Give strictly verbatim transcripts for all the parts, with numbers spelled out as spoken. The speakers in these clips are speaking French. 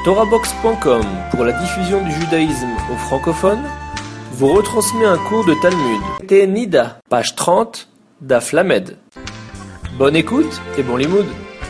Torahbox point com, pour la diffusion du judaïsme aux francophones, vous retransmet un cours de Talmud. C'était Nida, page trente, Daf Lamed. Bonne écoute et bon limoud.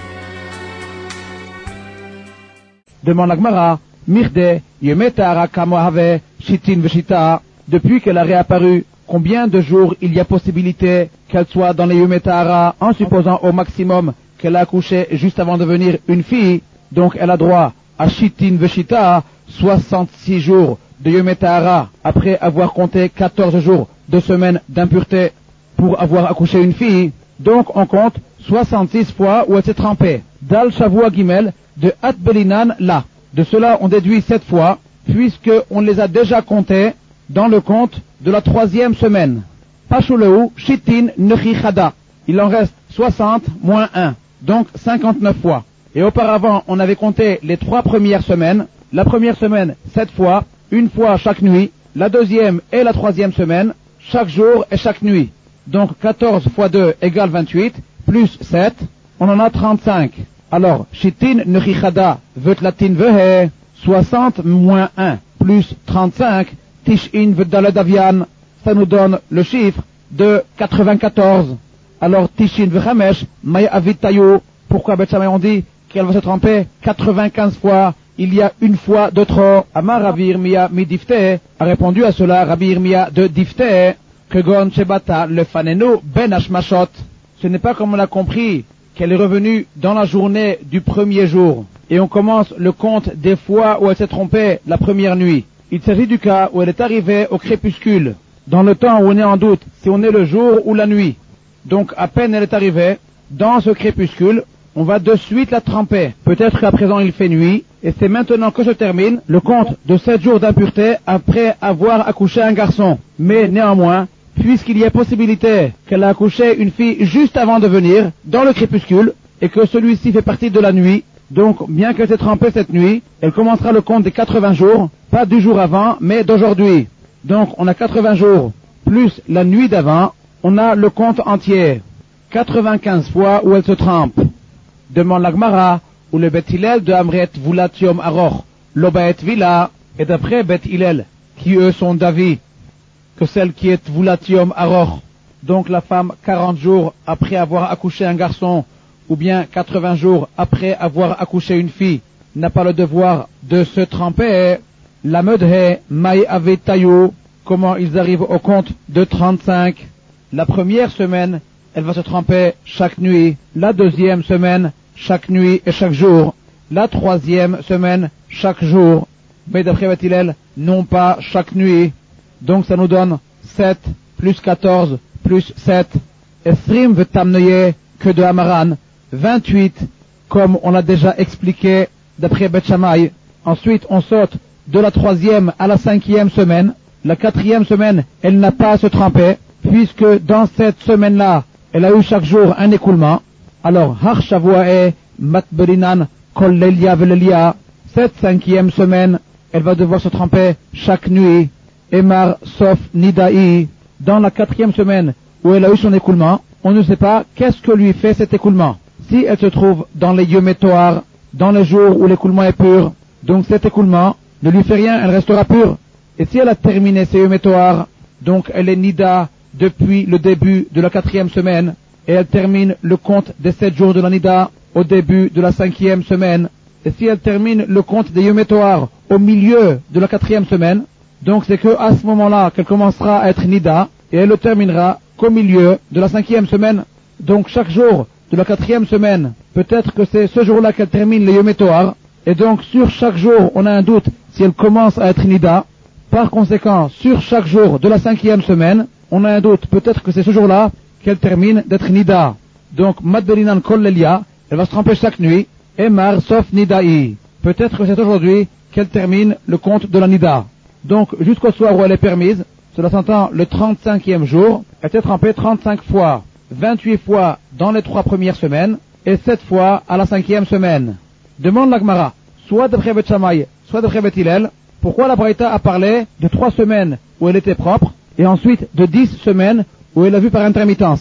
Demande la Gemara, Mirde, Yemetara Kamohave, Shitin Veshita, depuis qu'elle a réapparu, combien de jours il y a possibilité qu'elle soit dans les Yemetara, en supposant au maximum qu'elle a accouché juste avant de devenir une fille, donc elle a droit à Shitin Veshita, soixante-six jours de Yemetara, après avoir compté quatorze jours de semaine d'impureté pour avoir accouché une fille, donc on compte soixante-six fois où elle s'est trempée. Dal Shavua Gimel de Atbelinan là. De cela on déduit sept fois, puisque on les a déjà comptés dans le compte de la troisième semaine. Pashuleu Shitin Nechichada. Il en reste soixante moins un, donc cinquante-neuf fois. Et auparavant, on avait compté les trois premières semaines. La première semaine, sept fois, une fois chaque nuit. La deuxième et la troisième semaine, chaque jour et chaque nuit. Donc quatorze fois deux égale vingt-huit, plus sept, on en a trente-cinq. Alors, Shitin Nechichada Vetlatin Vehe, soixante moins un, plus trente-cinq, Tishin Vedaladavian, ça nous donne le chiffre de quatre-vingt-quatorze. Alors, Tishin Vechamesh, Maya Avitayu, pourquoi Beth Shammai on dit qu'elle va se tremper quatre-vingt-quinze fois, il y a une fois de trop. Amar Rabbi Yirmiyah midifte a répondu à cela Rabbi Yirmiyah de Difte, que Gon Shebata le Fanenu Ben Hashmashot. Ce n'est pas comme on l'a compris qu'elle est revenue dans la journée du premier jour, et on commence le compte des fois où elle s'est trompée la première nuit. Il s'agit du cas où elle est arrivée au crépuscule, dans le temps où on est en doute si on est le jour ou la nuit. Donc à peine elle est arrivée dans ce crépuscule, on va de suite la tremper. Peut-être qu'à présent il fait nuit, et c'est maintenant que se termine le compte de sept jours d'impureté après avoir accouché un garçon. Mais néanmoins, puisqu'il y a possibilité qu'elle a accouché une fille juste avant de venir, dans le crépuscule, et que celui-ci fait partie de la nuit, donc bien qu'elle s'est trempée cette nuit, elle commencera le compte des quatre-vingts jours, pas du jour avant, mais d'aujourd'hui. Donc on a quatre-vingts jours, plus la nuit d'avant, on a le compte entier. quatre-vingt-quinze fois où elle se trempe. Demande la Gemara, où le Bet Hillel de Amret Vulatium Aroch, l'Obaet Villa, et d'après Bet Hillel, qui eux sont d'avis que celle qui est Vulatium Aroch, donc la femme quarante jours après avoir accouché un garçon, ou bien quatre-vingts jours après avoir accouché une fille, n'a pas le devoir de se tremper. La Medhe Mai Avetayu, comment ils arrivent au compte de trente-cinq. La première semaine, elle va se tremper chaque nuit. La deuxième semaine, chaque nuit et chaque jour. La troisième semaine, chaque jour. Mais d'après Bet Hillel, non pas chaque nuit. Donc ça nous donne sept, plus quatorze, plus sept. Esrim vetamneye, que de Hamaran. vingt-huit, comme on l'a déjà expliqué d'après Bet Shammai. Ensuite, on saute de la troisième à la cinquième semaine. La quatrième semaine, elle n'a pas à se tremper, puisque dans cette semaine-là, elle a eu chaque jour un écoulement. Alors, Har Shavuae, Matberinan, Kol Lelia Velelia, cette cinquième semaine, elle va devoir se tremper chaque nuit. Emar Sof Nida'i, dans la quatrième semaine où elle a eu son écoulement, on ne sait pas qu'est-ce que lui fait cet écoulement. Si elle se trouve dans les Yom Toar, dans les jours où l'écoulement est pur, donc cet écoulement ne lui fait rien, elle restera pure. Et si elle a terminé ses Yom Toar, donc elle est Nida depuis le début de la quatrième semaine, et elle termine le compte des sept jours de la Nida au début de la cinquième semaine. Et si elle termine le compte des Yom Toar au milieu de la quatrième semaine, donc c'est que à ce moment-là qu'elle commencera à être Nida, et elle le terminera qu'au milieu de la cinquième semaine. Donc chaque jour de la quatrième semaine, peut-être que c'est ce jour-là qu'elle termine les Yom Toar, et donc sur chaque jour on a un doute si elle commence à être Nida. Par conséquent, sur chaque jour de la cinquième semaine, on a un doute, peut-être que c'est ce jour-là qu'elle termine d'être Nida. Donc Madberinan Kol Lelia, elle va se tremper chaque nuit, et Mar sauf Nida'i. Peut-être que c'est aujourd'hui qu'elle termine le compte de la Nida. Donc jusqu'au soir où elle est permise, cela s'entend le trente-cinquième jour, elle s'est trempée trente-cinq fois, vingt-huit fois dans les trois premières semaines, et sept fois à la cinquième semaine. Demande la Gemara, soit d'après Bet Shammai, soit d'après Bet Hillel, pourquoi la Braïta a parlé de trois semaines où elle était propre, et ensuite de dix semaines où elle a vu par intermittence.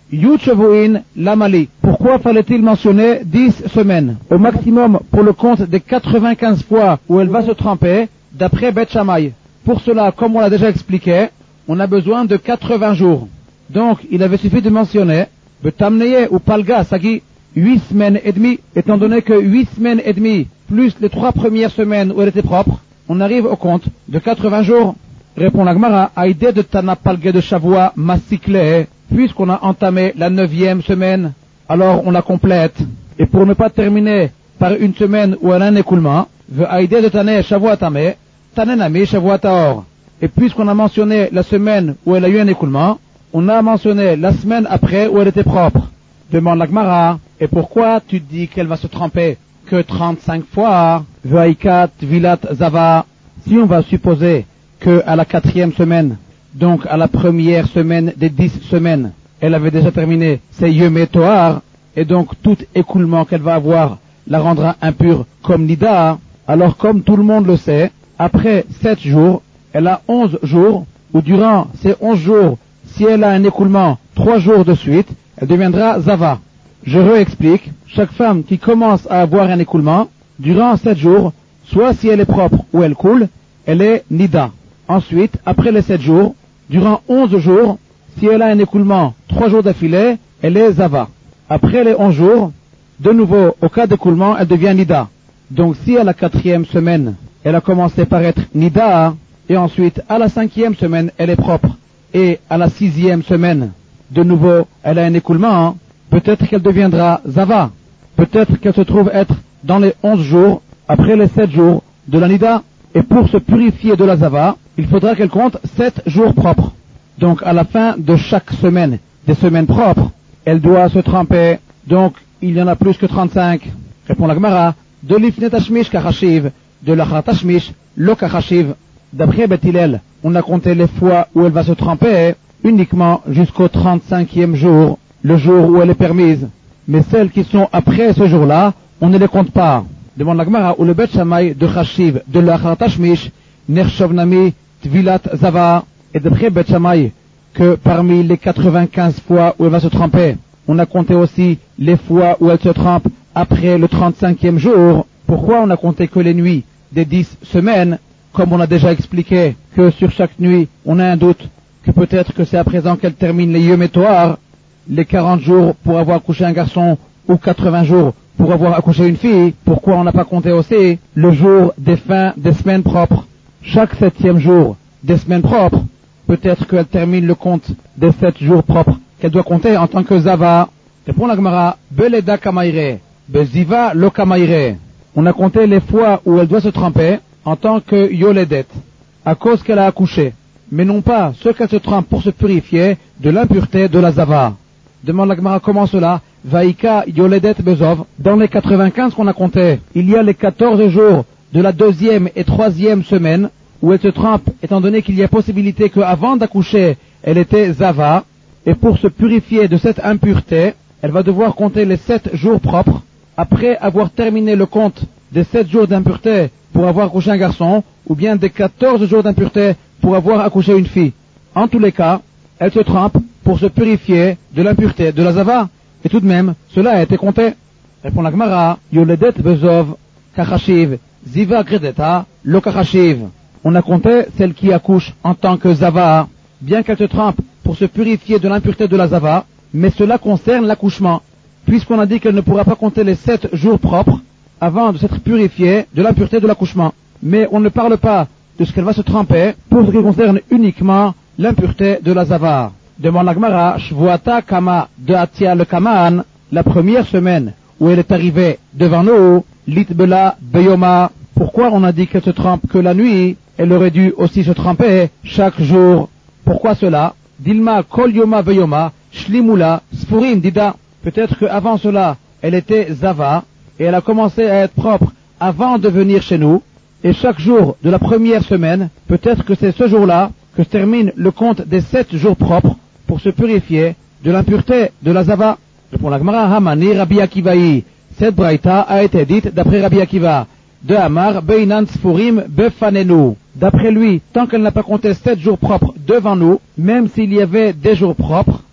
Yud Shavuin Lamali. Pourquoi fallait-il mentionner dix semaines? Au maximum pour le compte des quatre-vingt-quinze fois où elle va se tremper, d'après Beth Shammai. Pour cela, comme on l'a déjà expliqué, on a besoin de quatre-vingts jours. Donc, il avait suffi de mentionner Betamneye ou Palga Sagi, huit semaines et demie, étant donné que huit semaines et demie, plus les trois premières semaines où elle était propre, on arrive au compte de quatre-vingts jours. Répond la Gemara, à idée de Tana Palga de Shavua Masikle, puisqu'on a entamé la neuvième semaine, alors on la complète. Et pour ne pas terminer par une semaine où elle a un écoulement, veut à idée de Tane Shavua Tame, Tanenami Shavua Taor. Et puisqu'on a mentionné la semaine où elle a eu un écoulement, on a mentionné la semaine après où elle était propre. Demande la Gemara, et pourquoi tu dis qu'elle va se tremper que trente-cinq fois? Vaikat Vilat Zava. Si on va supposer que à la quatrième semaine, donc à la première semaine des dix semaines, elle avait déjà terminé ses Yom Toar, et donc tout écoulement qu'elle va avoir la rendra impure comme Nida. Alors comme tout le monde le sait, après sept jours, elle a onze jours, où durant ces onze jours, si elle a un écoulement trois jours de suite, elle deviendra Zava. Je réexplique, chaque femme qui commence à avoir un écoulement, durant sept jours, soit si elle est propre ou elle coule, elle est Nida. Ensuite, après les sept jours, durant onze jours, si elle a un écoulement trois jours d'affilée, elle est Zava. Après les onze jours, de nouveau, au cas d'écoulement, elle devient Nida. Donc si à la quatrième semaine, elle a commencé par être Nida, et ensuite à la cinquième semaine, elle est propre, et à la sixième semaine, de nouveau, elle a un écoulement, peut-être qu'elle deviendra Zava. Peut-être qu'elle se trouve être dans les onze jours, après les sept jours de la Nida. Et pour se purifier de la Zava, il faudra qu'elle compte sept jours propres. Donc à la fin de chaque semaine, des semaines propres, elle doit se tremper. Donc il y en a plus que trente-cinq. Répond la Gemara, de l'ifnet tashmish kachashiv, de l'achat tashmish lo kachashiv. D'après Beth Hillel, on a compté les fois où elle va se tremper uniquement jusqu'au trente-cinquième jour, le jour où elle est permise. Mais celles qui sont après ce jour-là, on ne les compte pas. Demande la Gemara, ou le Beth Shammai de Chashiv, de l'achat tashmish, nershovnami tvilat zava. Et d'après Beth Shammai, que parmi les quatre-vingt-quinze fois où elle va se tremper, on a compté aussi les fois où elle se trempe après le trente-cinquième jour. Pourquoi on a compté que les nuits des dix semaines? Comme on a déjà expliqué que sur chaque nuit, on a un doute que peut-être que c'est à présent qu'elle termine les Yom Toar, les quarante jours pour avoir accouché un garçon ou quatre-vingts jours pour avoir accouché une fille. Pourquoi on n'a pas compté aussi le jour des fins des semaines propres? Chaque septième jour des semaines propres, peut-être qu'elle termine le compte des sept jours propres qu'elle doit compter en tant que Zava. Répond la Gemara, Beleda Kamaire, Beziva lo Kamaire. On a compté les fois où elle doit se tremper en tant que Yoledet, à cause qu'elle a accouché, mais non pas ce qu'elle se trempe pour se purifier de l'impureté de la Zava. Demande la Gemara, comment cela? Vaïka Yoledet Bezov. Dans les quatre-vingt-quinze qu'on a compté, il y a les quatorze jours de la deuxième et troisième semaine où elle se trempe, étant donné qu'il y a possibilité qu'avant d'accoucher, elle était Zava, et pour se purifier de cette impureté, elle va devoir compter les sept jours propres, après avoir terminé le compte des sept jours d'impureté pour avoir accouché un garçon, ou bien des quatorze jours d'impureté pour avoir accouché une fille. En tous les cas, elle se trempe pour se purifier de l'impureté de la Zava, et tout de même, cela a été compté. Répond la Gemara, Yoledet Bezov, Kachashiv, Ziva Gredeta, Lo Kachashiv. On a compté celle qui accouche en tant que Zava, bien qu'elle se trempe pour se purifier de l'impureté de la Zava, mais cela concerne l'accouchement, puisqu'on a dit qu'elle ne pourra pas compter les sept jours propres avant de s'être purifiée de l'impureté de l'accouchement. Mais on ne parle pas de ce qu'elle va se tremper pour ce qui concerne uniquement l'impureté de la Zava. Demande la Gemara, Shvuata Kama de Atia le Kaman, la première semaine où elle est arrivée devant nous, Litbela Beyoma. Pourquoi on a dit qu'elle se trempe que la nuit? Elle aurait dû aussi se tremper chaque jour. Pourquoi cela? Dilma Kol Yoma Beyoma, Shlimula, Sfurim Dida. Peut-être qu'avant cela, elle était Zava, et elle a commencé à être propre avant de venir chez nous, et chaque jour de la première semaine, peut-être que c'est ce jour-là que se termine le compte des sept jours propres pour se purifier de l'impureté de la Zava. Répond la Gemara, Hamani Rabbi Akivaï. Cette braïta a été dite d'après Rabbi Akiva, de Amar Beinan Sfurim Befanenu. D'après lui, tant qu'elle n'a pas compté sept jours propres devant nous, même s'il y avait des jours propres,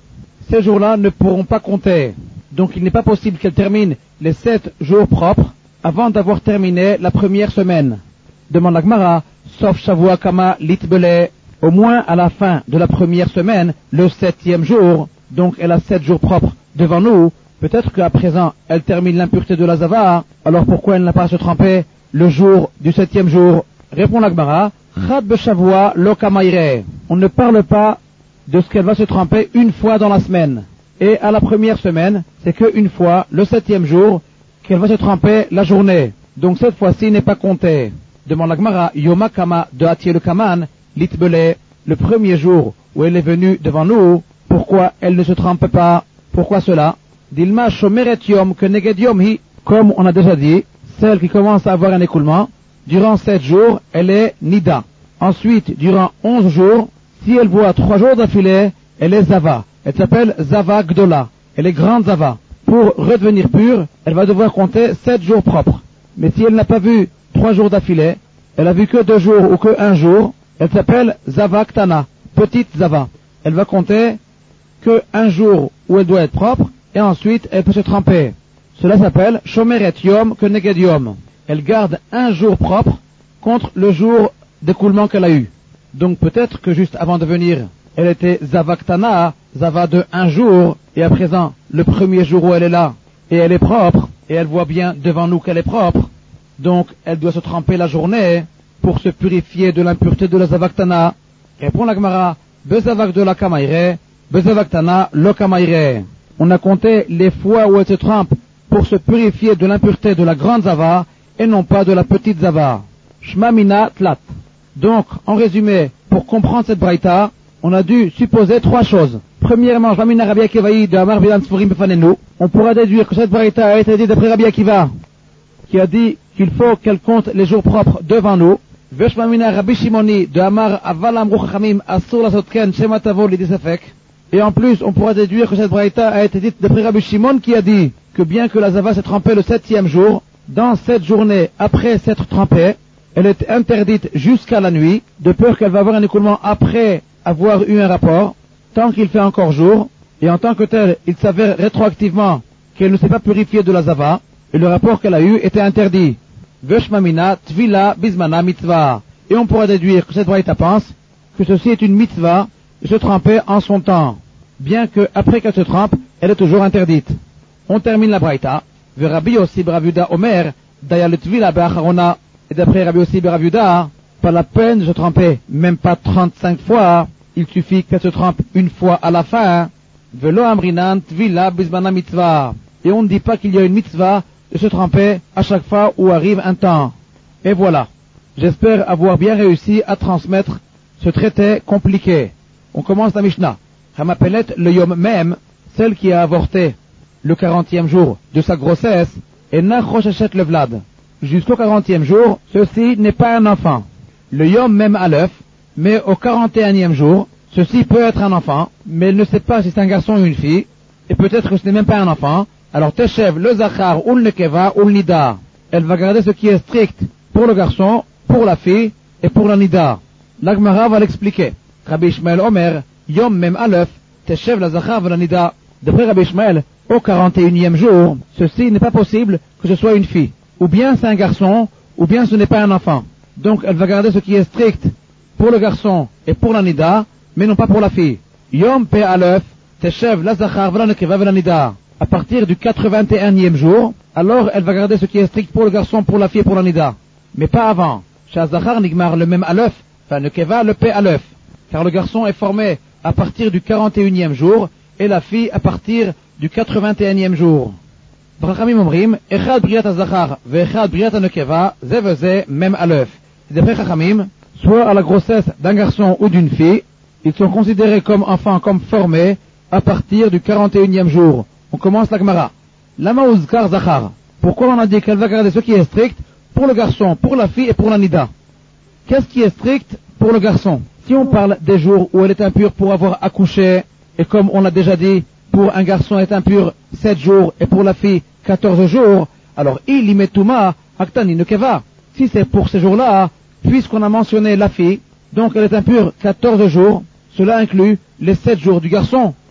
ces jours-là ne pourront pas compter. Donc il n'est pas possible qu'elle termine les sept jours propres avant d'avoir terminé la première semaine. Demande la Gemara, sauf Shavua Kama Litbele, au moins à la fin de la première semaine, le septième jour, donc elle a sept jours propres devant nous, peut-être qu'à présent elle termine l'impureté de la Zava, alors pourquoi elle n'a pas à se tremper le jour du septième jour? Répond la Gemara, Chad Beshavua Lo Kamaire. On ne parle pas de ce qu'elle va se tremper une fois dans la semaine. Et à la première semaine, c'est qu'une fois, le septième jour, qu'elle va se tremper la journée. Donc cette fois-ci n'est pas comptée. Demande la Gemara, Yoma Kama de Atier le Kaman, Litbele, le premier jour où elle est venue devant nous, pourquoi elle ne se trempe pas? Pourquoi cela? Dilma Shomeret Yom que Neged Yom Hi, comme on a déjà dit, celle qui commence à avoir un écoulement, durant sept jours, elle est Nida. Ensuite, durant onze jours, si elle voit trois jours d'affilée, elle est Zava. Elle s'appelle Zava Gdola. Elle est grande Zava. Pour redevenir pure, elle va devoir compter sept jours propres. Mais si elle n'a pas vu trois jours d'affilée, elle a vu que deux jours ou que un jour, elle s'appelle Zava Ktana, petite Zava. Elle va compter que un jour où elle doit être propre, et ensuite elle peut se tremper. Cela s'appelle Shomeret Yom que Neged Yom. Elle garde un jour propre contre le jour d'écoulement qu'elle a eu. Donc peut-être que juste avant de venir, elle était Zava Ktana, Zava de un jour, et à présent, le premier jour où elle est là, et elle est propre, et elle voit bien devant nous qu'elle est propre, donc elle doit se tremper la journée pour se purifier de l'impureté de la Zava Ktana. Répond la Gemara, Bezavak de la Kamaire, Bezavak Tana lo Kamaire. On a compté les fois où elle se trempe pour se purifier de l'impureté de la grande Zava, et non pas de la petite Zava. Shmamina Tlat. Donc, en résumé, pour comprendre cette braïta, on a dû supposer trois choses. Premièrement, Shmamina Rabbi Akivaï de Amar Bilan Sfurim Befanenu. On pourra déduire que cette braïta a été dite d'après Rabbi Akiva, qui a dit qu'il faut qu'elle compte les jours propres devant nous. Veshmamina Rabbi Shimoni de Amar Aval Amru Chachamim Asur Lasotken Shema Tavo Lidisafek. Et en plus, on pourra déduire que cette braïta a été dite d'après Rabbi Shimon qui a dit que bien que la Zava s'est trempée le septième jour, dans cette journée après s'être trempée, elle est interdite jusqu'à la nuit, de peur qu'elle va avoir un écoulement après avoir eu un rapport, tant qu'il fait encore jour, et en tant que tel, il s'avère rétroactivement qu'elle ne s'est pas purifiée de la Zava, et le rapport qu'elle a eu était interdit. Veshmamina Tvila Bismana Mitzvah. Et on pourra déduire que cette braïta pense que ceci est une mitzvah de se tremper en son temps, bien que après qu'elle se trempe, elle est toujours interdite. On termine la braïta. Ve Rabbi Yossi Baravuda Omer Daya le Tvila Be'acharona. Et d'après Rabbi Yossi Baravuda, pas la peine de se tremper, même pas trente-cinq fois, il suffit qu'elle se trempe une fois à la fin. Velo Amrinan Tvila Bismana Mitzvah. Et on ne dit pas qu'il y a une mitzvah de se tremper à chaque fois où arrive un temps. Et voilà. J'espère avoir bien réussi à transmettre ce traité compliqué. On commence la Mishnah. Hamapelet le yom même, celle qui a avorté le quarantième jour de sa grossesse, et nachrochachet le vlad. Jusqu'au quarantième jour, ceci n'est pas un enfant. Le yom même à l'œuf, mais au quarante et unième jour, ceci peut être un enfant, mais elle ne sait pas si c'est un garçon ou une fille, et peut-être que ce n'est même pas un enfant. Alors teshev le zachar ou le nekeva ou le nida. Elle va garder ce qui est strict pour le garçon, pour la fille et pour la nida. L'Agmara va l'expliquer. Rabbi Ishmael Omer, yom même à l'œuf, teshev la zachar ve la nida. D'après Rabbi Ishmael, au quarante et unième jour, ceci n'est pas possible que ce soit une fille. Ou bien c'est un garçon, ou bien ce n'est pas un enfant. Donc elle va garder ce qui est strict pour le garçon et pour la nida, mais non pas pour la fille. Yom pe à l'œuf, teshev la zachar ve la nekeva ve la nida. À partir du quatre-vingt-unième jour, alors elle va garder ce qui est strict pour le garçon, pour la fille et pour la nida. Mais pas avant. Shazachar nigmar le même à l'œuf, enfin le keva le pe à l'œuf. Car le garçon est formé à partir du quarante et unième jour, et la fille à partir du quatre-vingt-unième jour. Brachamim omrim, echad briat azachar, ve echad briat anekeva, ze ve ze même à l'œuf. D'après Chachamim, soit à la grossesse d'un garçon ou d'une fille, ils sont considérés comme enfants, comme formés, à partir du quarante et unième jour. On commence la Gemara. Lama uzkar zachar. Pourquoi on a dit qu'elle va garder ce qui est strict pour le garçon, pour la fille et pour la nida? Qu'est-ce qui est strict pour le garçon? Si on parle des jours où elle est impure pour avoir accouché, et comme on l'a déjà dit, pour un garçon est impur sept jours et pour la fille quatorze jours, alors il y met touma aktani nekeva. Si c'est pour ces jours-là, puisqu'on a mentionné la fille, donc elle est impure quatorze jours, cela inclut les sept jours du garçon.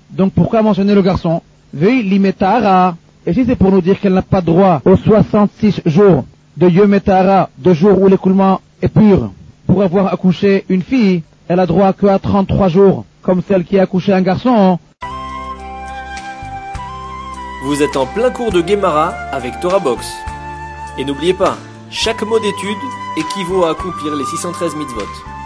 Donc pourquoi mentionner le garçon? Vei limetara. Et si c'est pour nous dire qu'elle n'a pas droit aux soixante-six jours de Yometara, de jours où l'écoulement est pur, pour avoir accouché une fille, elle a droit qu'à trente-trois jours, comme celle qui a accouché un garçon. Vous êtes en plein cours de Gemara avec Torah Box. Et n'oubliez pas, chaque mot d'étude équivaut à accomplir les six cent treize mitzvot.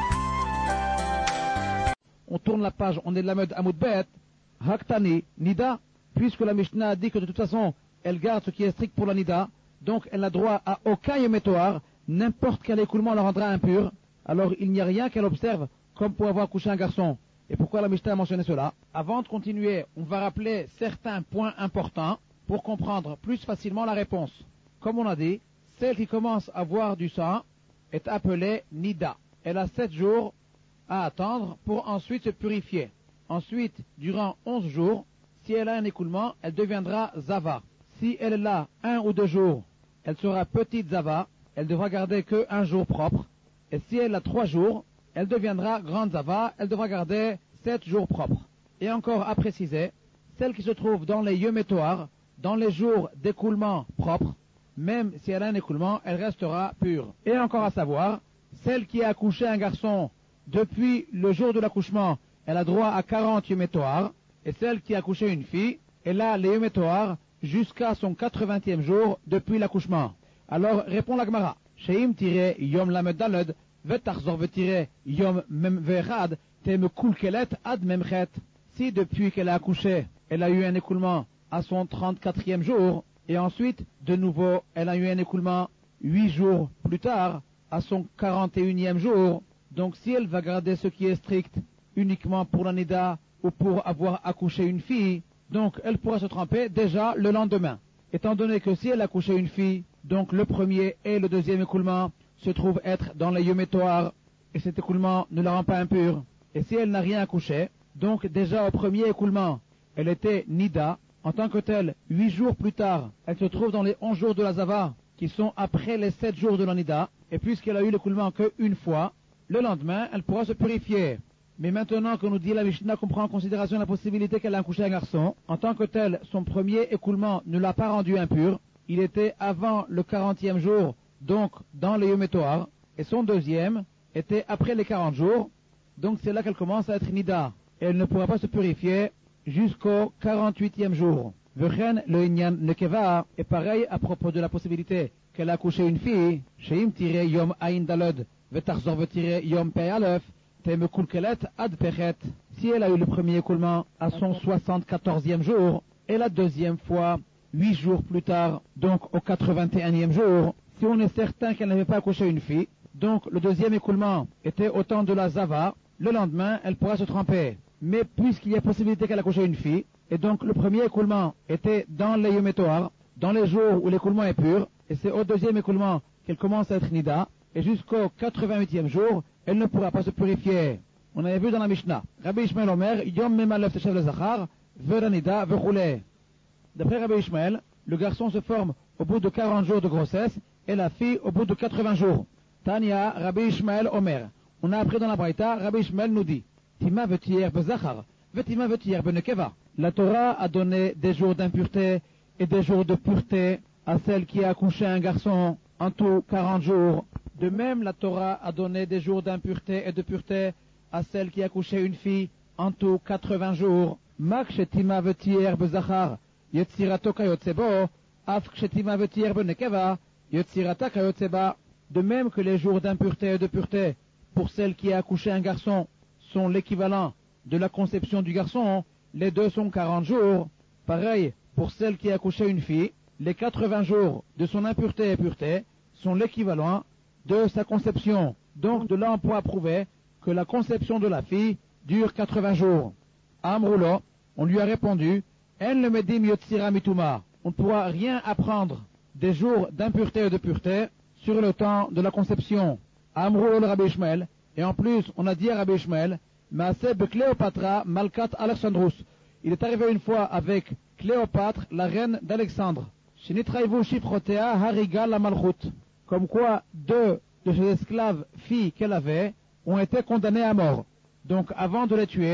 On tourne la page, on est de la mode Amoud Bet, Haktani, Nida, puisque la Mishnah a dit que de toute façon, elle garde ce qui est strict pour la Nida, donc elle n'a droit à aucun Yometoar, n'importe quel écoulement la rendra impure, alors il n'y a rien qu'elle observe comme pour avoir couché un garçon. Et pourquoi la Mishnah a mentionné cela? Avant de continuer, on va rappeler certains points importants pour comprendre plus facilement la réponse. Comme on a dit, celle qui commence à voir du sang est appelée Nida. Elle a sept jours à attendre pour ensuite se purifier. Ensuite, durant onze jours, si elle a un écoulement, elle deviendra Zava. Si elle est là un ou deux jours, elle sera petite Zava, elle devra garder que un jour propre. Et si elle a trois jours, elle deviendra grande Zava, elle devra garder sept jours propres. Et encore à préciser, celle qui se trouve dans les Yometoar, dans les jours d'écoulement propres, même si elle a un écoulement, elle restera pure. Et encore à savoir, celle qui a accouché un garçon depuis le jour de l'accouchement, elle a droit à quarante Yometoar, et celle qui a accouché une fille, elle a les Yometoar jusqu'à son quatre-vingtième jour depuis l'accouchement. Alors répond la Gemara, Sheim tiré Yom Lamed Daled, Vetarzor vetiré Yom Mem Vechad, Tem Kulkelet Ad Memchet. Si depuis qu'elle a accouché, elle a eu un écoulement à son trente-quatrième jour, et ensuite, de nouveau, elle a eu un écoulement huit jours plus tard, à son quarante et unième jour, donc si elle va garder ce qui est strict uniquement pour la Nida ou pour avoir accouché une fille, donc elle pourra se tromper déjà le lendemain. Étant donné que si elle a accouché une fille, donc le premier et le deuxième écoulement se trouvent être dans les Yometoar, et cet écoulement ne la rend pas impure. Et si elle n'a rien accouché, donc déjà au premier écoulement, elle était Nida, en tant que telle, huit jours plus tard, elle se trouve dans les onze jours de la Zava, qui sont après les sept jours de la Nida, et puisqu'elle a eu l'écoulement qu'une fois, le lendemain, elle pourra se purifier. Mais maintenant que nous dit la Mishnah qu'on prend en considération la possibilité qu'elle a accouché un garçon, en tant que tel, son premier écoulement ne l'a pas rendu impur, il était avant le quarantième jour, donc dans les Yometoar, et son deuxième était après les quarante jours, donc c'est là qu'elle commence à être Nida, et elle ne pourra pas se purifier jusqu'au quarante-huitième jour. Vechen le Inyan Nekeva est pareil à propos de la possibilité qu'elle a accouché une fille, Sheim tiré Yom Ain Dalod, Vetarzor vetiré Yom Peyalef, Tem Kulkelet Ad Pechet. Si elle a eu le premier écoulement à son soixante-quatorzième jour, et la deuxième fois, huit jours plus tard, donc au quatre-vingt-unième jour, si on est certain qu'elle n'avait pas accouché une fille, donc le deuxième écoulement était au temps de la Zava, le lendemain, elle pourra se tromper. Mais puisqu'il y a possibilité qu'elle accouche une fille, et donc le premier écoulement était dans les Yometoar, dans les jours où l'écoulement est pur, et c'est au deuxième écoulement qu'elle commence à être Nida, et jusqu'au quatre-vingt-huitième jour, elle ne pourra pas se purifier. On avait vu dans la Mishnah, Rabbi Ishmael Omer, Yom Memalef Teshav le Zachar, Vera Nida, Vechoulé. D'après Rabbi Ishmael, le garçon se forme au bout de quarante jours de grossesse, et la fille au bout de quatre-vingts jours. Tania, Rabbi Ishmael Omer. On a appris dans la Braïta, Rabbi Ishmael nous dit, Tima vetir bezachar, vetima vetir benekeva. La Torah a donné des jours d'impureté et des jours de pureté à celle qui a accouché un garçon, en tout quarante jours. De même, la Torah a donné des jours d'impureté et de pureté à celle qui a accouché une fille, en tout quatre-vingts jours. Mak shetima vetir bezachar, yetzirato kayotsebo, af shetima vetir benekeva, yetzirata kayotseba. De même que les jours d'impureté et de pureté pour celle qui a accouché un garçon sont l'équivalent de la conception du garçon, les deux sont quarante jours. Pareil, pour celle qui a accouché une fille, les quatre-vingts jours de son impureté et pureté sont l'équivalent de sa conception. Donc de là on pourra prouver que la conception de la fille dure quatre-vingts jours. À Amroulo, on lui a répondu, En le medim yotzira mituma. On ne pourra rien apprendre des jours d'impureté et de pureté sur le temps de la conception. À Amroulo le Rabbi Ishmael, et en plus, on a dit à Rabbi Ishmael, Maaseb Cléopatra Malkat Alexandrus. Il est arrivé une fois avec Cléopâtre, la reine d'Alexandre. Shinitraïvu Shifrotea Hariga la Malchut. Comme quoi, deux de ses esclaves filles qu'elle avait ont été condamnées à mort. Donc, avant de les tuer,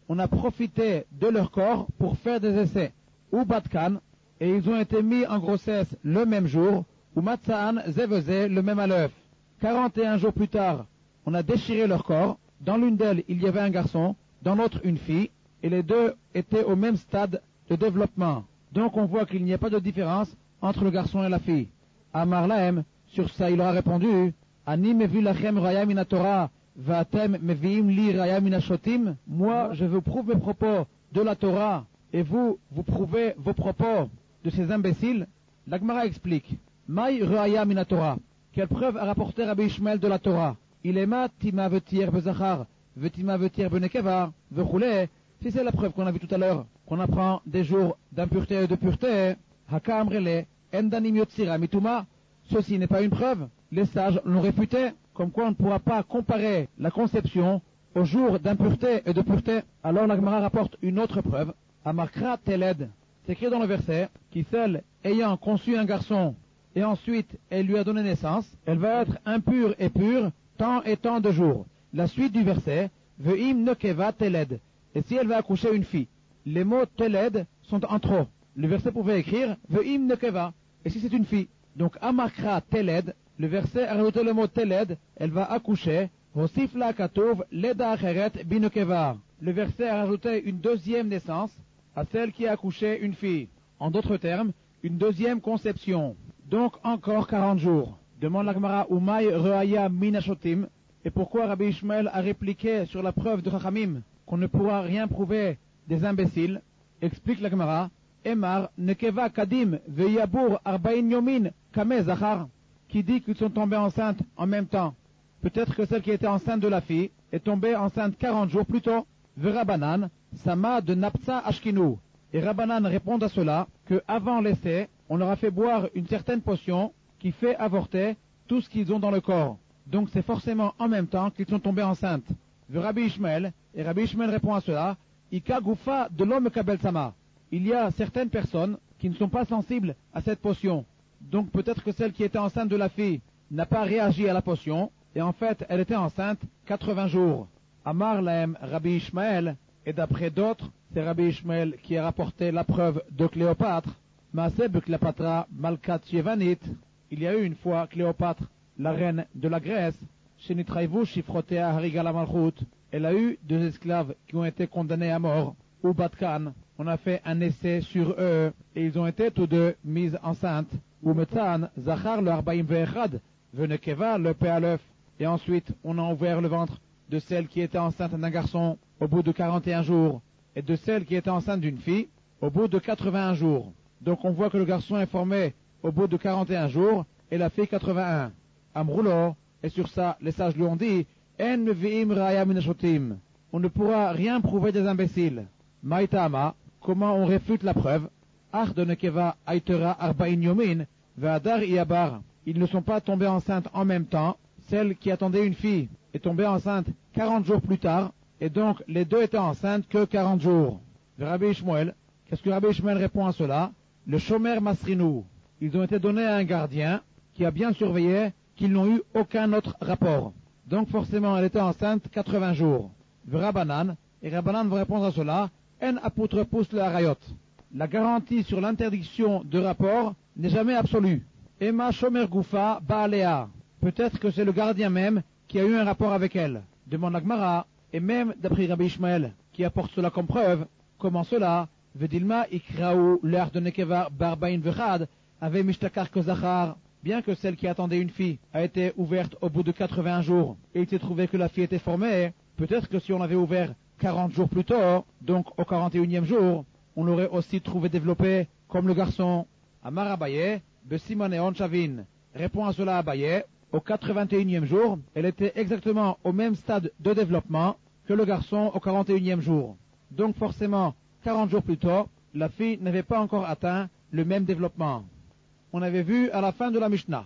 on a profité de leur corps pour faire des essais. Ou Batkan, et ils ont été mis en grossesse le même jour, ou Matsaan Zeveze, le même à l'œuf. quarante et un jours plus tard, on a déchiré leur corps. Dans l'une d'elles, il y avait un garçon, dans l'autre une fille, et les deux étaient au même stade de développement. Donc on voit qu'il n'y a pas de différence entre le garçon et la fille. Amar Lahem, sur ça il aura répondu, Ani mevi lachem raya mina Torah, va'atem meviim li raya mina shotim. Moi, je vous prouve mes propos de la Torah, et vous, vous prouvez vos propos de ces imbéciles. La Gemara explique, Maï raya mina Torah. Quelle preuve a rapporté Rabbi Ishmael de la Torah? Il est ma tima vetir bezachar, vetima vetir benekeva, vechoulé. Si c'est la preuve qu'on a vue tout à l'heure, qu'on apprend des jours d'impureté et de pureté, haka amrele, endanim yotsira mituma, ceci n'est pas une preuve. Les sages l'ont réfuté, comme quoi on ne pourra pas comparer la conception aux jours d'impureté et de pureté. Alors la Gemara rapporte une autre preuve, Amarkra teled. C'est écrit dans le verset, qui celle ayant conçu un garçon, et ensuite elle lui a donné naissance, elle va être impure et pure, tant et tant de jours. La suite du verset, ve'im nekeva teled. Et si elle va accoucher une fille, les mots teled sont en trop. Le verset pouvait écrire ve'im nekeva. Et si c'est une fille, donc amakra teled, le verset a rajouté le mot teled, elle va accoucher. Hosifla katouv leda acheret binekeva. Le verset a rajouté une deuxième naissance à celle qui a accouché une fille. En d'autres termes, une deuxième conception. Donc encore quarante jours. Demande la Gemara Umay Reaya Minashotim. Et pourquoi Rabbi Ishmael a répliqué sur la preuve de Chachamim qu'on ne pourra rien prouver des imbéciles? Explique la Gemara Emar Nekeva Kadim Veyabur Arbain Yomin Kame Zachar, qui dit qu'ils sont tombés enceintes en même temps. Peut-être que celle qui était enceinte de la fille est tombée enceinte quarante jours plus tôt. Verabanan Sama de Napsa Ashkinu. Et Rabbanan répond à cela que avant l'essai, on leur a fait boire une certaine potion qui fait avorter tout ce qu'ils ont dans le corps. Donc c'est forcément en même temps qu'ils sont tombés enceintes. Le Rabbi Ishmael, et Rabbi Ishmael répond à cela, Ika Goufa de l'homme Kabel Sama. Il y a certaines personnes qui ne sont pas sensibles à cette potion. Donc peut-être que celle qui était enceinte de la fille n'a pas réagi à la potion, et en fait elle était enceinte quatre-vingts jours. Amar Lahem Rabbi Ishmael, et d'après d'autres, c'est Rabbi Ishmael qui a rapporté la preuve de Cléopâtre. Maaseh Cléopatra Malkat Yevanit. Il y a eu une fois Cléopâtre, la reine de la Grèce, chez Nitraïvou Shifrotea Harigala Malchut. Elle a eu deux esclaves qui ont été condamnés à mort. Ou Batkan, on a fait un essai sur eux, et ils ont été tous deux mis enceintes. Ou Metzan, Zachar le Arbaim Ve'echad, Venekeva le paix à l'œuf. Et ensuite, on a ouvert le ventre de celle qui était enceinte d'un garçon au bout de quarante et un jours, et de celle qui était enceinte d'une fille au bout de quatre-vingt-un jours. Donc on voit que le garçon est formé au bout de quarante et un jours, et la fille quatre-vingt-un. Amroulo, et sur ça, les sages lui ont dit, En mevi'im raya minashotim. On ne pourra rien prouver des imbéciles. Maïtama, comment on réfute la preuve? Ach de nekeva aitera arba'in yomin, ve'adar iabar. Ils ne sont pas tombés enceintes en même temps. Celle qui attendait une fille est tombée enceinte quarante jours plus tard, et donc les deux étaient enceintes que quarante jours. Rabbi Ishmael, qu'est-ce que Rabbi Ishmael répond à cela? Le Shomer Masrinou. Ils ont été donnés à un gardien qui a bien surveillé qu'ils n'ont eu aucun autre rapport. Donc forcément, elle était enceinte quatre-vingts jours. Rabbanan, et Rabbanan va répondre à cela, En apoutre pousse le harayot. La garantie sur l'interdiction de rapport n'est jamais absolue. Emma Shomer Goufa Baalea. Peut-être que c'est le gardien même qui a eu un rapport avec elle. Demande la Gemara, et même d'après Rabbi Ishmael, qui apporte cela comme preuve, comment cela, Vedilma ikraou l'art de Nekeva Barbain Vechad avait Mishtakar Kozachar, bien que celle qui attendait une fille a été ouverte au bout de quatre-vingts jours, et il s'est trouvé que la fille était formée, peut-être que si on l'avait ouvert quarante jours plus tôt, donc au quarante et unième jour, on l'aurait aussi trouvé développé comme le garçon. Amar Abaye, Besimone Onchavin, répond à cela Abaye, au quatre-vingt-et-unième jour, elle était exactement au même stade de développement que le garçon au quarante et unième jour. Donc forcément, quarante jours plus tôt, la fille n'avait pas encore atteint le même développement. On avait vu à la fin de la Mishnah,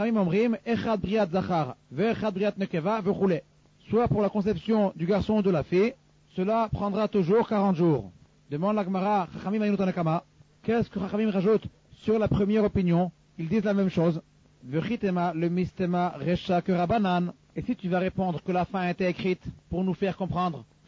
soit pour la conception du garçon ou de la fille, cela prendra toujours quarante jours. Demande la Gemara, qu'est-ce que Chachamim rajoute sur la première opinion? Ils disent la même chose. Vechitema le mistema recha que Rabbanan. Et si tu vas répondre que la fin a été écrite pour nous faire comprendre que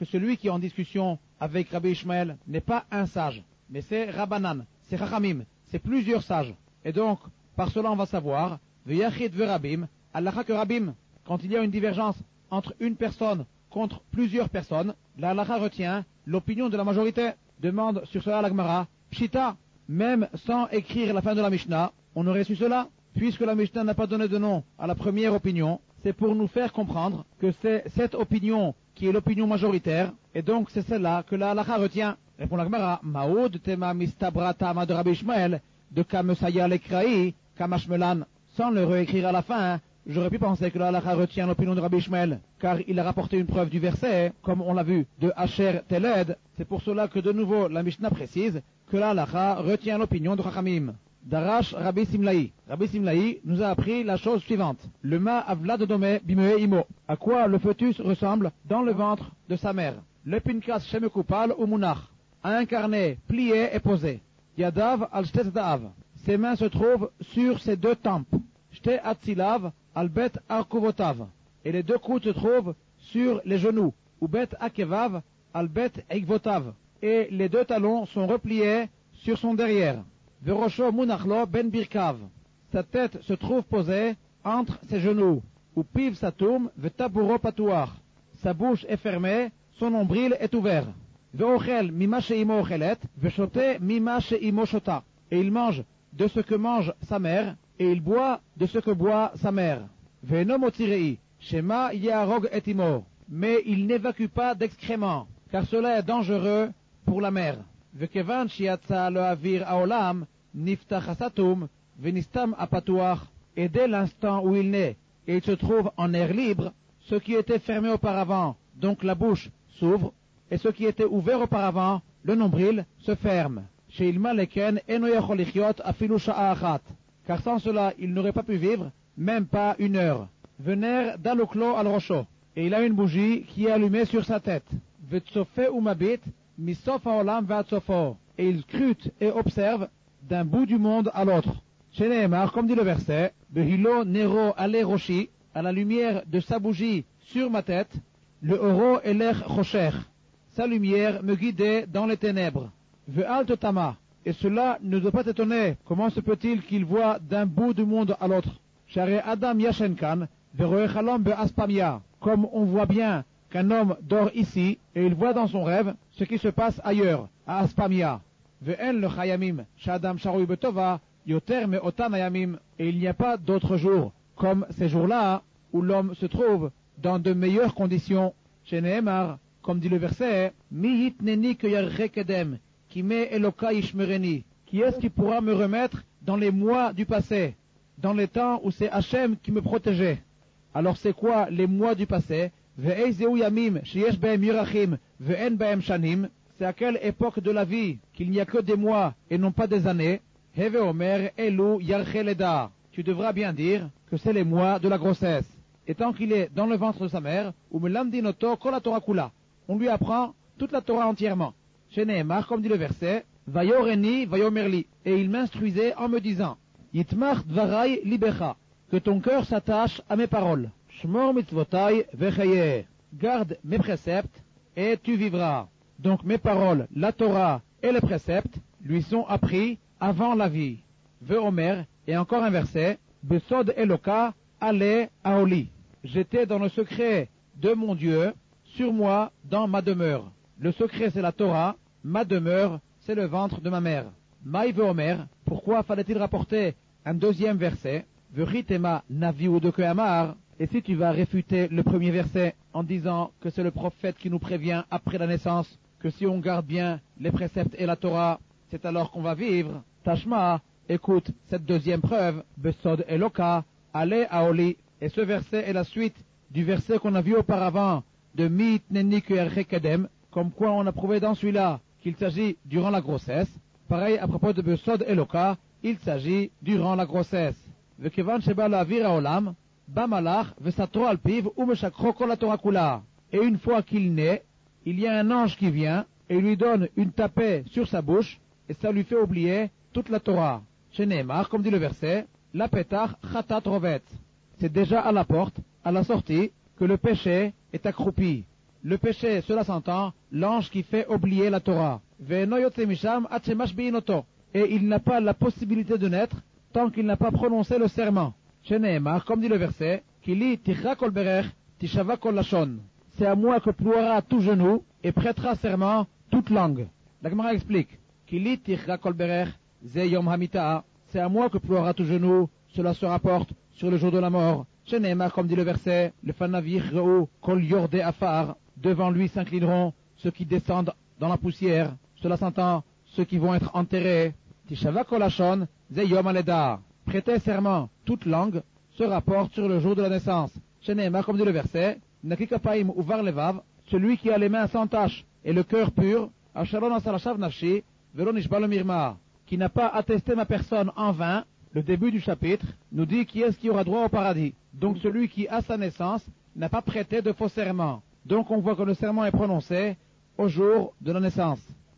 que celui qui est en discussion avec Rabbi Ishmael n'est pas un sage, mais c'est Rabbanan, c'est Chachamim, c'est plusieurs sages. Et donc, par cela on va savoir, V'yachid v'rabim, halacha que rabim, quand il y a une divergence entre une personne contre plusieurs personnes, la halacha retient l'opinion de la majorité. Demande sur cela la Gemara, Pshita, même sans écrire la fin de la Mishnah, on aurait su cela, puisque la Mishnah n'a pas donné de nom à la première opinion, c'est pour nous faire comprendre que c'est cette opinion qui est l'opinion majoritaire, et donc c'est celle-là que la halacha retient. Répond la Gemara, Maoud tema mistabra tama de Rabbi Ishmael, de Kamesaya lekraï, Kamashmelan, sans le réécrire à la fin, j'aurais pu penser que la halacha retient l'opinion de Rabbi Ishmael, car il a rapporté une preuve du verset, comme on l'a vu, de Asher Teled. C'est pour cela que de nouveau la Mishnah précise que la halacha retient l'opinion de Chachamim. Darash Rabbi Simlaï. Rabbi Simlaï nous a appris la chose suivante. Le ma avla de dome bimee imo. À quoi le fœtus ressemble dans le ventre de sa mère. Le pinkas shemekupal ou munach. À un carnet plié et posé. Yadav al shtet da'av. Ses mains se trouvent sur ses deux tempes. Shte atzilav al bet arkuvotav. Et les deux coudes se trouvent sur les genoux. Ou bet akevav al bet eikvotav. Et les deux talons sont repliés sur son derrière. Verosho munachlo ben birkav. Sa tête se trouve posée entre ses genoux. Ou piv satum vetaburo patouar. Sa bouche est fermée, son nombril est ouvert. Veochel mima sheimo ochelet, veshote mima sheimo shota. Et il mange de ce que mange sa mère, et il boit de ce que boit sa mère. Venom otirei, shema yarog etimo. Mais il n'évacue pas d'excréments, car cela est dangereux pour la mère. Vekevan shiatsa lo avir aolam, niftach asatum, venistam apatuach. Et dès l'instant où il naît, et il se trouve en air libre, ce qui était fermé auparavant, donc la bouche, s'ouvre, et ce qui était ouvert auparavant, le nombril, se ferme. Car sans cela, il n'aurait pas pu vivre, même pas une heure. Vener daluklo al rocho. Et il a une bougie qui est allumée sur sa tête. Vetsofe umabit, misof haolam vatsofo. Et il scrute et observe d'un bout du monde à l'autre. Chez Nehemar, comme dit le verset, Behilo nero ale roshi, à la lumière de sa bougie sur ma tête, le oro eler rocher. Sa lumière me guidait dans les ténèbres. Ve'al tama. Et cela ne doit pas t'étonner. Comment se peut-il qu'il voit d'un bout du monde à l'autre? Share Adam Yashenkan, ve'roechalom be'aspamia. Comme on voit bien qu'un homme dort ici, et il voit dans son rêve ce qui se passe ailleurs, à Aspamia. Ve'en le chayamim, sh'adam sharui betova, yoter me otan ayamim. Et il n'y a pas d'autres jours, comme ces jours-là, où l'homme se trouve dans de meilleures conditions. Chez Nehemar, comme dit le verset, mi yitneni que yarche kedem, qui me eloka yishmereni. Qui est-ce qui pourra me remettre dans les mois du passé, dans les temps où c'est Hachem qui me protégeait? Alors c'est quoi les mois du passé? Ve'eizeu yamim sheyesh behem yirachim ve'en behem shanim. C'est à quelle époque de la vie qu'il n'y a que des mois et non pas des années? Heve omer elu yarche leda. Tu devras bien dire que c'est les mois de la grossesse. Et tant qu'il est dans le ventre de sa mère, umelamdinoto kol haTorah kula. On lui apprend toute la Torah entièrement. Chez Nehemar, comme dit le verset, Vayoreni vayomerli. Et il m'instruisait en me disant, Yitmach dvarai libecha. Que ton cœur s'attache à mes paroles. Shmor mitzvotai vechayeh. Garde mes préceptes et tu vivras. Donc mes paroles, la Torah et les préceptes lui sont appris avant la vie. Veomer, et encore un verset, Besod Eloka ale aoli. J'étais dans le secret de mon Dieu, sur moi, dans ma demeure. Le secret c'est la Torah, ma demeure c'est le ventre de ma mère. Maï veomer, pourquoi fallait-il rapporter un deuxième verset? Veritema navi ou de Kehamar. Et si tu vas réfuter le premier verset en disant que c'est le prophète qui nous prévient après la naissance, que si on garde bien les préceptes et la Torah, c'est alors qu'on va vivre. Tashma, écoute cette deuxième preuve, Besod Eloka, Ale Aoli. Et ce verset est la suite du verset qu'on a vu auparavant de Mit Neni Kedem, comme quoi on a prouvé dans celui-là qu'il s'agit durant la grossesse. Pareil à propos de Besod Eloka, il s'agit durant la grossesse. Vekevan Sheba Lavir Aolam, Bamalach, Vesatro Alpiv, Umeshakro Kol haTorah kula. Et une fois qu'il naît, il y a un ange qui vient et lui donne une tapée sur sa bouche et ça lui fait oublier toute la Torah. Chez Nehemar, comme dit le verset, la petach chatat rovet. C'est déjà à la porte, à la sortie, que le péché est accroupi. Le péché, cela s'entend, l'ange qui fait oublier la Torah. Ve'eno yotze misham ad shemashbi'in oto. Et il n'a pas la possibilité de naître tant qu'il n'a pas prononcé le serment. Sheneemar, comme dit le verset, Kili tichra kol berech, tishava kol lashon. C'est à moi que plouera tout genou et prêtera serment toute langue. La Gemara explique, Kili tichra kol berech, ze yom hamita. C'est à moi que plouera tout genou, cela se rapporte sur le jour de la mort. Sheneemar, comme dit le verset, le fanavir reu kol yorde afar. Devant lui s'inclineront ceux qui descendent dans la poussière. Cela s'entend, ceux qui vont être enterrés. Tishava kol lashon, ze yom aleda. Prêter serment toute langue se rapporte sur le jour de la naissance. Sheneemar, comme dit le verset, Nakikapaim uvar levav, celui qui a les mains sans tache et le cœur pur, Ashalon asalashav nafshi, velo nishba le mirma, qui n'a pas attesté ma personne en vain. Le début du chapitre nous dit qui est-ce qui aura droit au paradis. Donc celui qui, à sa naissance, n'a pas prêté de faux serment. Donc on voit que le serment est prononcé au jour de la naissance.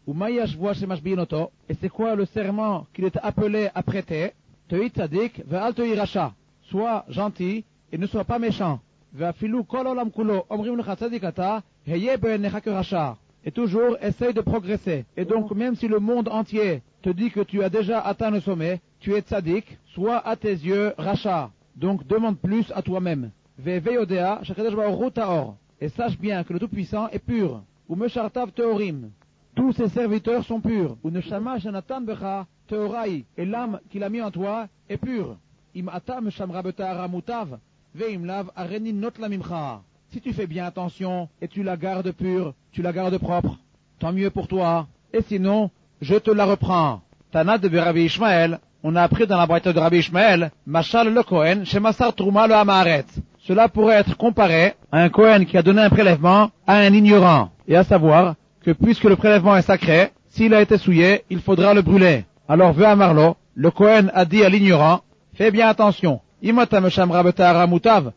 Et c'est quoi le serment qu'il est appelé à prêter? Tei tzadik ve'al tei rasha. Sois gentil et ne sois pas méchant. Ve'afilu kol olam kulo omrim lecha tzadik ata heye be'enecha kerasha. Et toujours essaye de progresser. Et donc même si le monde entier te dit que tu as déjà atteint le sommet, tu es tzadik, sois à tes yeux rasha. Donc demande plus à toi-même. Ve'veyodea shakadosh baruch hu ta'or. Et sache bien que le Tout-Puissant est pur. Ou meshartav teorim. Tous ses serviteurs sont purs. Ou neshama shenatan becha teorai. Et l'âme qu'il a mis en toi est pure. Im ata meshamra betahara mutav. Ve'im lav arenin not la mimcha. Si tu fais bien attention et tu la gardes pure, tu la gardes propre, tant mieux pour toi. Et sinon, je te la reprends. Tana de Rabbi Ishmael, on a appris dans la braïta de Rabbi Ishmael, Mashal le Kohen, Shemasar Trouma le Hamaharet. Cela pourrait être comparé à un Kohen qui a donné un prélèvement à un ignorant. Et à savoir que puisque le prélèvement est sacré, s'il a été souillé, il faudra le brûler. Alors, Ve Amarlo, le Kohen a dit à l'ignorant, fais bien attention. Imata meshamra betahara mutav.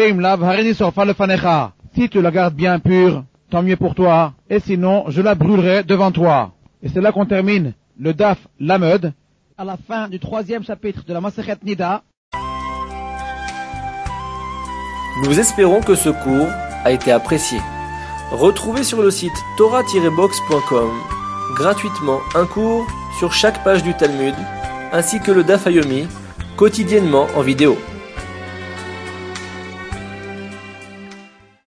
Si tu la gardes bien pure, tant mieux pour toi, et sinon je la brûlerai devant toi. Et c'est là qu'on termine le Daf Lamed, à la fin du troisième chapitre de la Masechet Nida. Nous espérons que ce cours a été apprécié. Retrouvez sur le site torah tiret box point com gratuitement un cours sur chaque page du Talmud, ainsi que le Daf Yomi, quotidiennement en vidéo.